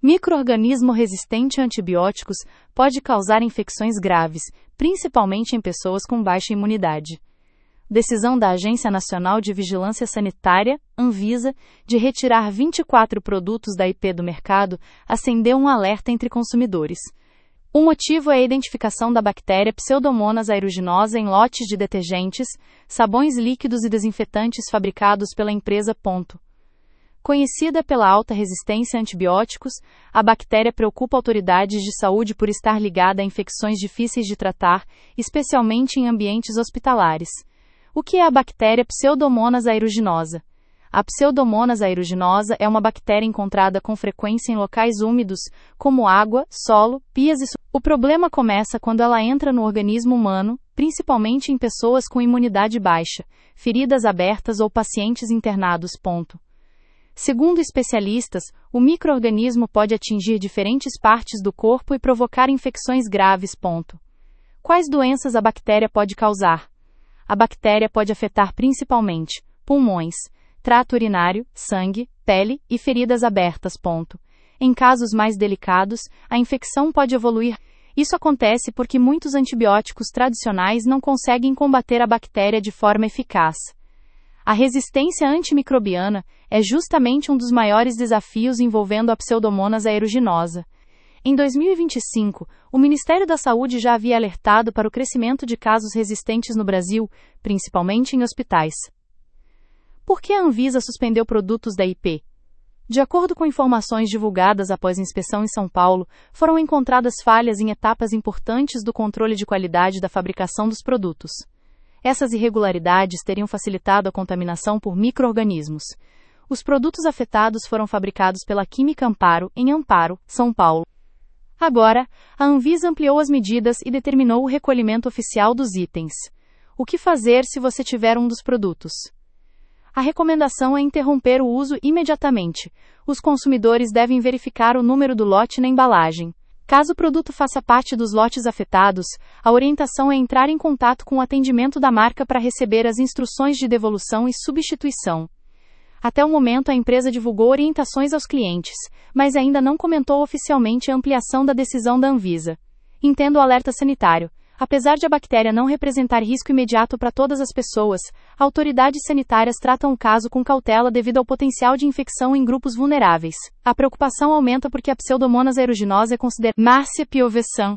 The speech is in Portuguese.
Micro-organismo resistente a antibióticos pode causar infecções graves, principalmente em pessoas com baixa imunidade. Decisão da Agência Nacional de Vigilância Sanitária, Anvisa, de retirar 24 produtos da IP do mercado, acendeu um alerta entre consumidores. O motivo é a identificação da bactéria Pseudomonas aeruginosa em lotes de detergentes, sabões líquidos e desinfetantes fabricados pela empresa Ponto. Conhecida pela alta resistência a antibióticos, a bactéria preocupa autoridades de saúde por estar ligada a infecções difíceis de tratar, especialmente em ambientes hospitalares. O que é a bactéria Pseudomonas aeruginosa? A Pseudomonas aeruginosa é uma bactéria encontrada com frequência em locais úmidos, como água, solo, pias e... O problema começa quando ela entra no organismo humano, principalmente em pessoas com imunidade baixa, feridas abertas ou pacientes internados. Segundo especialistas, o micro-organismo pode atingir diferentes partes do corpo e provocar infecções graves. Quais doenças a bactéria pode causar? A bactéria pode afetar principalmente pulmões, trato urinário, sangue, pele e feridas abertas. Em casos mais delicados, a infecção pode evoluir. Isso acontece porque muitos antibióticos tradicionais não conseguem combater a bactéria de forma eficaz. A resistência antimicrobiana é justamente um dos maiores desafios envolvendo a Pseudomonas aeruginosa. Em 2025, o Ministério da Saúde já havia alertado para o crescimento de casos resistentes no Brasil, principalmente em hospitais. Por que a Anvisa suspendeu produtos da IP? De acordo com informações divulgadas após inspeção em São Paulo, foram encontradas falhas em etapas importantes do controle de qualidade da fabricação dos produtos. Essas irregularidades teriam facilitado a contaminação por micro-organismos. Os produtos afetados foram fabricados pela Química Amparo, em Amparo, São Paulo. Agora, a Anvisa ampliou as medidas e determinou o recolhimento oficial dos itens. O que fazer se você tiver um dos produtos? A recomendação é interromper o uso imediatamente. Os consumidores devem verificar o número do lote na embalagem. Caso o produto faça parte dos lotes afetados, a orientação é entrar em contato com o atendimento da marca para receber as instruções de devolução e substituição. Até o momento, a empresa divulgou orientações aos clientes, mas ainda não comentou oficialmente a ampliação da decisão da Anvisa. Entenda o alerta sanitário. Apesar de a bactéria não representar risco imediato para todas as pessoas, autoridades sanitárias tratam o caso com cautela devido ao potencial de infecção em grupos vulneráveis. A preocupação aumenta porque a Pseudomonas aeruginosa é considerada Marcia piovesan,